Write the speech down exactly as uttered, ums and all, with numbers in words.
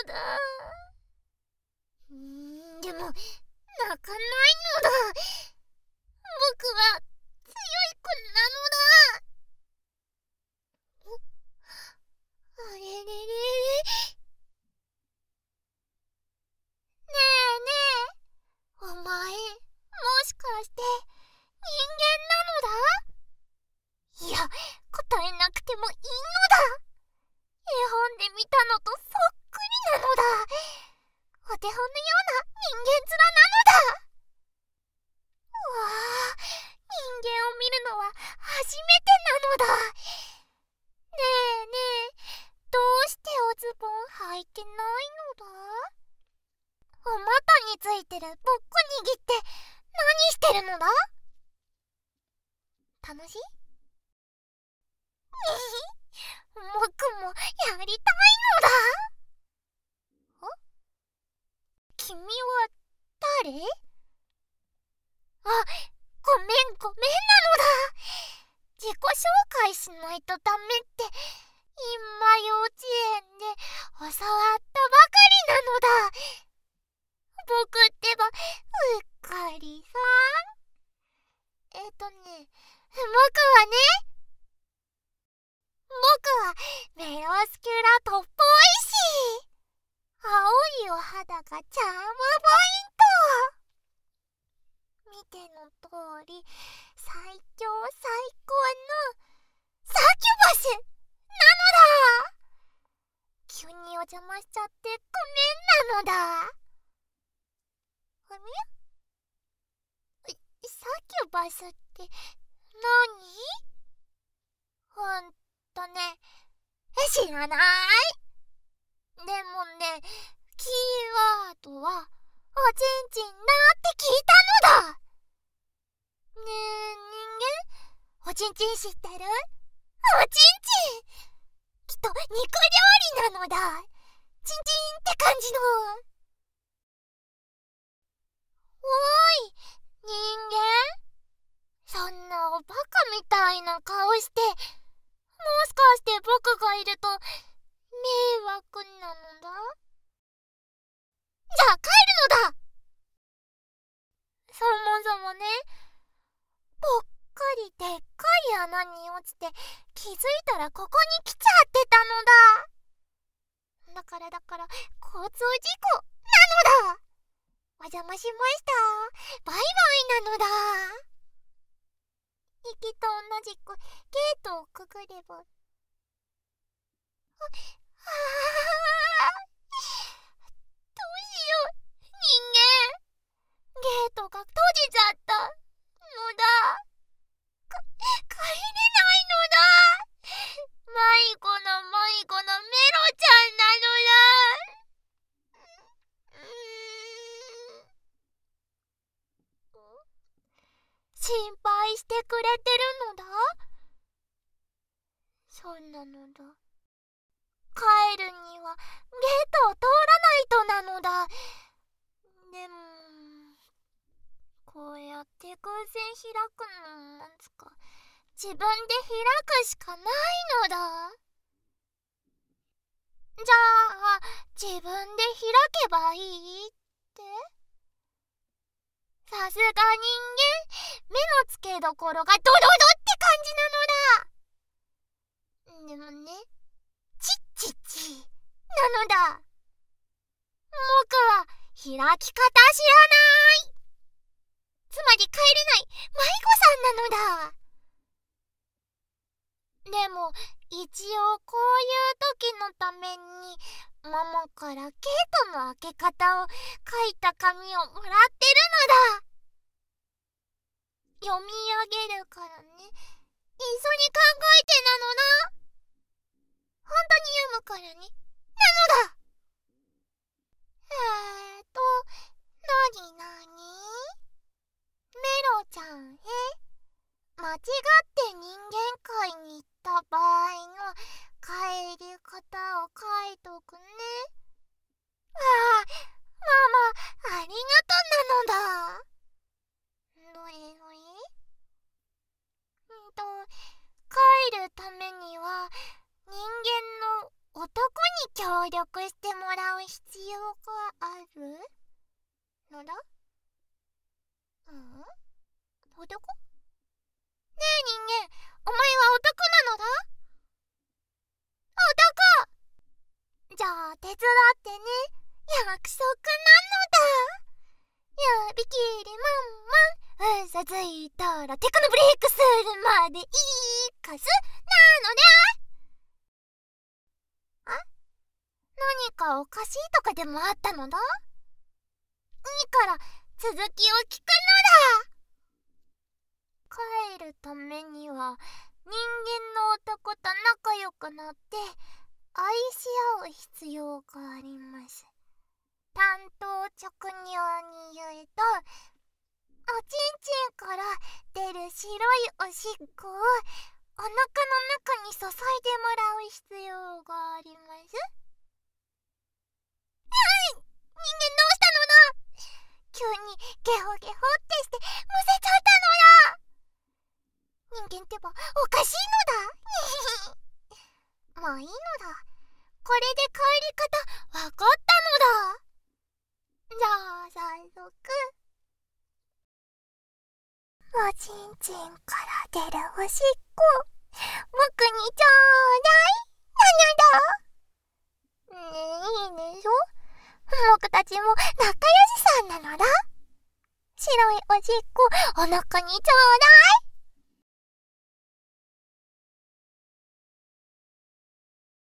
のだ。うーん、でも泣かないのだ。僕は強い子なのだ。お、あれれれれ。ねえねえ、お前、もしかして人間なのだ？いや、答えなくてもいいのだ。絵本で見たのとそっくりなのだ。お手本のような人間面なのだ。うわあ、人間を見るのは初めてなのだ。ねえねえ、どうしておズボン履いてないのだ？お股についてるポッコ握って何してるのだ？楽しい？僕もやりたいのだ。あ？君は誰？あ、ごめんごめんなのだ。自己紹介しないとダメって今幼稚園で教わったばかりなのだ。僕ってばうっかりさん。えっとね、僕はね、僕はメロスキュラトッポイシ。青いお肌がチャームポイント。見ての通り最強最高のサキュバスなのだ。急にお邪魔しちゃってごめんなのだ。あれ？サキュバスって何？ほんとね、知らない？でもね、キーワードはおちんちんだって聞いたのだ。ねえ、人間、おちんちん知ってる？おちんちん、きっと肉料理なのだ。チンチンって感じの。おーい、人間、そんなおバカみたいな顔して、もしかして僕がいると迷惑なのだ？じゃあ帰るのだ。そもそもね、ぽっかりでっかい穴に落ちて気づいたらここに来ちゃってたのだ。だからだから交通事故なのだ。お邪魔しました。バイバイなのだ。行きと同じくゲートをくぐれば。あ、あー、どうしよう、人間。ゲートが閉じちゃったのだ。か、帰れないのだ。迷子の迷子のメロちゃんなのだ。心配してくれてるのだ。そうなのだ。帰るにはゲートを通らないとなのだ。でもこうやって偶然開くのなんつか自分で開くしかないのだ。じゃあ自分で開けばいいって？さすが人間、目の付けどころがドドドって感じなのだ。でもね、チッチッチなのだ。僕は開き方知らない。つまり帰れない迷子さんなのだ。でも一応こういう時のためにママからゲートの開け方を書いた紙をもらってるのだ。読み上げるからね。一緒に考えてなのな。本当に読むからね。なのだ。えーと、なになに？メロちゃんへ。間違って人間界に行った場合の帰り方を書いとくね。ああ、ママ、ありがとなのだ。どれどれ？んと、帰るためには人間の男協力してもらう必要があるのだ。うん？男？ねえ人間、お前は男なのだ？男！じゃあ手伝ってね。約束なのだ。指切りまんまん、嘘ついたらテクノブレイクするまでいいかすなのであ？何かおかしいとかでもあったのだ？いいから続きを聞くのだ。帰るためには人間の男と仲良くなって愛し合う必要があります。単刀直入に言うと、おちんちんから出る白いおしっこをお腹の中に注いでもらう必要があります。はい、人間どうしたのだ？急にゲホゲホってしてむせちゃったのだ。人間ってばおかしいのだ。まあいいのだ。これで帰り方わかったのだ。じゃあ早速、おちんちんから出るおしっこ僕にちょうだい。なのだ。ねえ、いいでしょ。僕たちも仲良しさんなのだ。白いおしっこお腹にちょうだい。